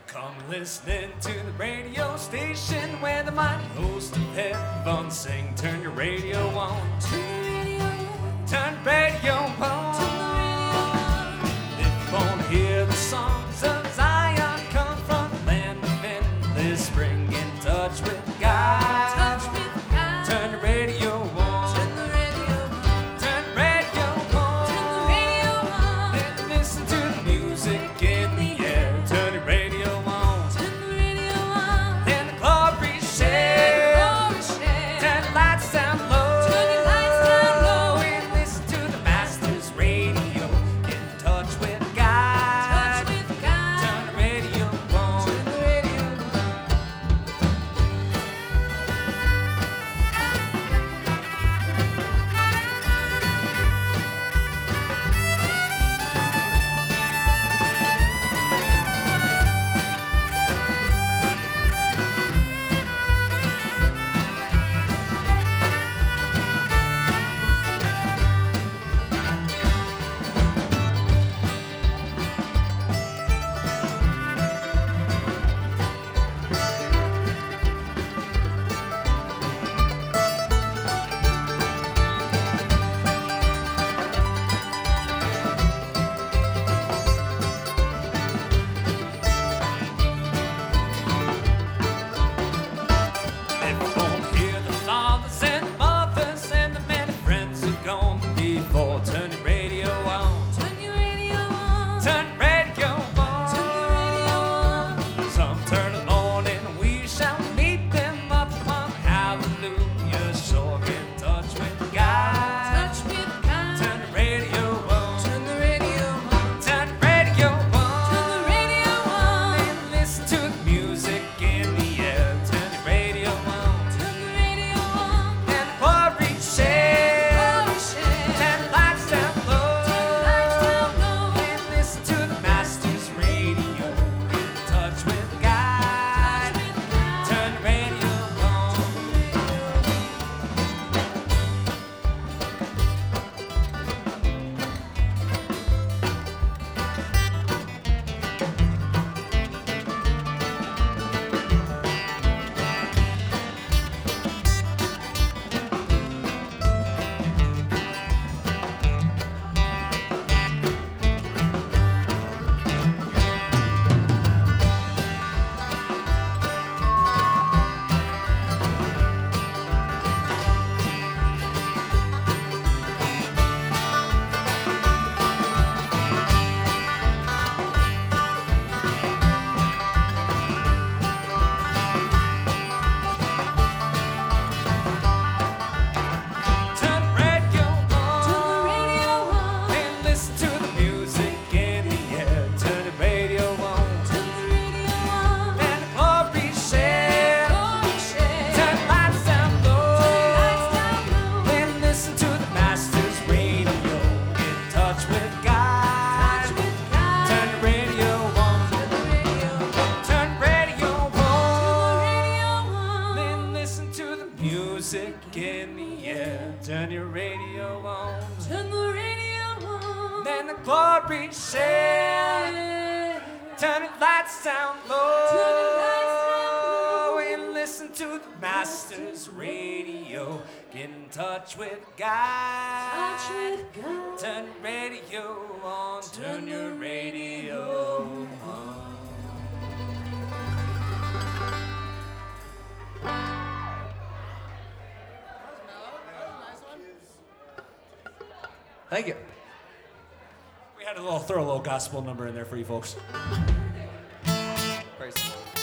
Come listening to the radio station where the mighty host of heaven sing. Turn your radio on. Turn the radio on. If you won't hear the songs of Zion come from the land of endless spring, in touch with God. Turn the radio on. Turn the radio on. And listen to the music in the air. Turn the radio on. Then the glory share. Turn the lights down low. And listen to the Master's radio. Get in touch with God. Turn the radio on. Turn your radio on. Turn the radio on. Some turn it on and we shall meet them up on hallelujah shore. Get in touch with God. Turn the radio on. Turn the radio on. And listen to the music in the air. Turn the radio on. And the glory share. Music in the air. Turn your radio on. Then the glory share. Turn the lights down low. And listen to the Master's radio. Get in touch with God. Turn your radio on. Turn your radio on. Thank you. We had to throw a little gospel number in there for you folks. Praise the Lord.